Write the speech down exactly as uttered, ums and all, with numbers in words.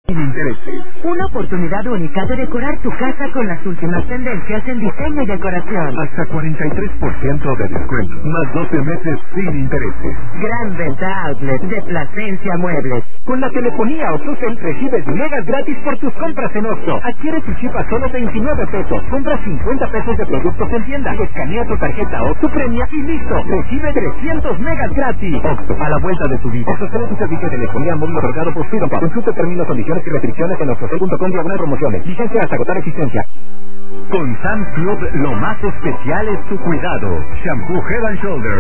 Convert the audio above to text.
Sin intereses. Una oportunidad única de decorar tu casa con las últimas tendencias en diseño y decoración. Hasta cuarenta y tres por ciento de descuento, más doce meses sin intereses. Gran venta outlet de Plasencia Muebles. Con la telefonía OxoCell recibes megas gratis por tus compras en Oxxo. Adquiere tu chip a solo veintinueve pesos. Compra cincuenta pesos de productos en tienda. Escanea tu tarjeta Oxxo Premia y listo. Recibe trescientos megas gratis. Oxxo, a la vuelta de tu vida. OxoCell es un servicio de telefonía móvil otorgado por Freedom Pub. Consulta términos, condiciones y restricciones en oxocell punto com diagonal promociones. Vigencia hasta agotar existencia. Con Sam's Club, lo más especial es tu cuidado. Shampoo Head and Shoulders